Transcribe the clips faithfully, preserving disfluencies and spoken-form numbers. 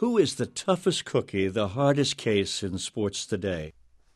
Who is the toughest cookie, the hardest case in sports today?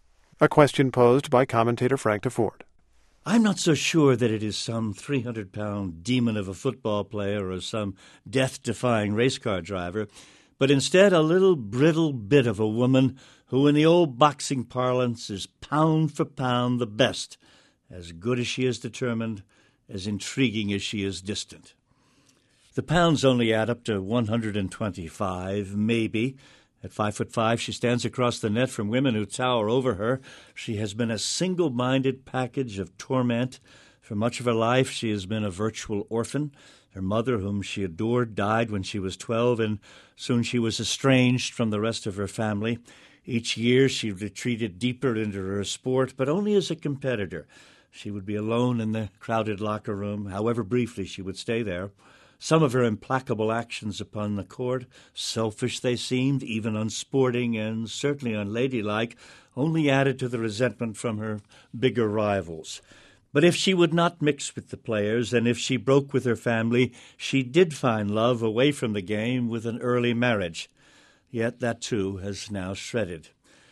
A question posed by commentator Frank DeFord. I'm not so sure that it is some three hundred pound demon of a football player or some death-defying race car driver, but instead a little brittle bit of a woman who in the old boxing parlance is pound for pound the best, as good as she is determined, as intriguing as she is distant. The pounds only add up to one hundred twenty-five, maybe. At five foot five, she stands across the net from women who tower over her. She has been a single-minded package of torment. For much of her life, she has been a virtual orphan. Her mother, whom she adored, died when she was twelve, and soon she was estranged from the rest of her family. Each year, she retreated deeper into her sport, but only as a competitor. She would be alone in the crowded locker room. However briefly, she would stay there. Some of her implacable actions upon the court, selfish they seemed, even unsporting and certainly unladylike, only added to the resentment from her bigger rivals. But if she would not mix with the players, and if she broke with her family, she did find love away from the game with an early marriage. Yet that, too, has now shredded.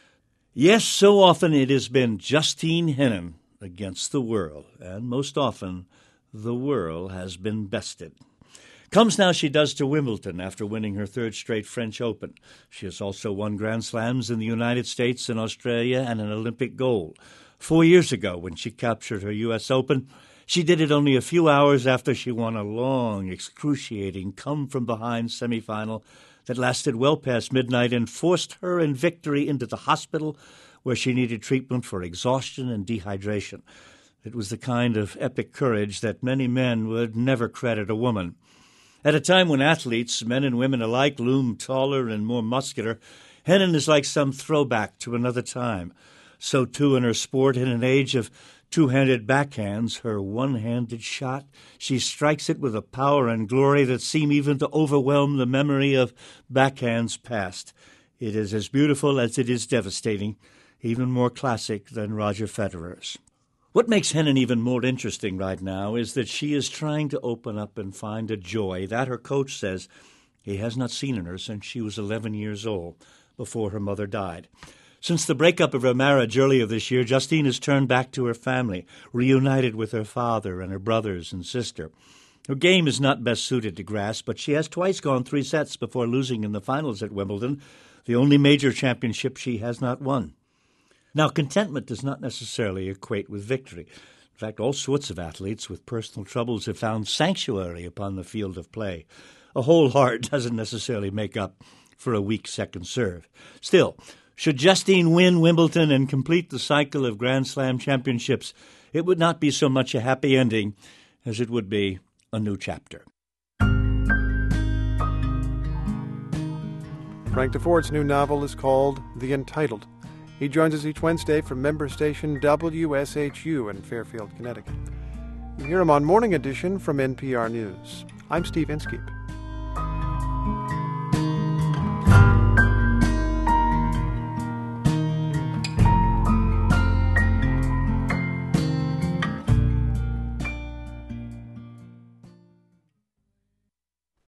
Yes, so often it has been Justine Henin against the world, and most often the world has been bested. Comes now she does to Wimbledon after winning her third straight French Open. She has also won Grand Slams in the United States and Australia and an Olympic gold. Four years ago, when she captured her U S Open, she did it only a few hours after she won a long, excruciating come-from-behind semifinal that lasted well past midnight and forced her in victory into the hospital where she needed treatment for exhaustion and dehydration. It was the kind of epic courage that many men would never credit a woman. At a time when athletes, men and women alike, loom taller and more muscular, Henin is like some throwback to another time. So, too, in her sport, in an age of two-handed backhands, her one-handed shot, she strikes it with a power and glory that seem even to overwhelm the memory of backhands past. It is as beautiful as it is devastating, even more classic than Roger Federer's. What makes Henin even more interesting right now is that she is trying to open up and find a joy that her coach says he has not seen in her since she was eleven years old, before her mother died. Since the breakup of her marriage earlier this year, Justine has turned back to her family, reunited with her father and her brothers and sister. Her game is not best suited to grass, but she has twice gone three sets before losing in the finals at Wimbledon, the only major championship she has not won. Now, contentment does not necessarily equate with victory. In fact, all sorts of athletes with personal troubles have found sanctuary upon the field of play. A whole heart doesn't necessarily make up for a weak second serve. Still, should Justine win Wimbledon and complete the cycle of Grand Slam championships, it would not be so much a happy ending as it would be a new chapter. Frank DeFord's new novel is called The Entitled. He joins us each Wednesday from member station W S H U in Fairfield, Connecticut. You hear him on Morning Edition from N P R News. I'm Steve Inskeep.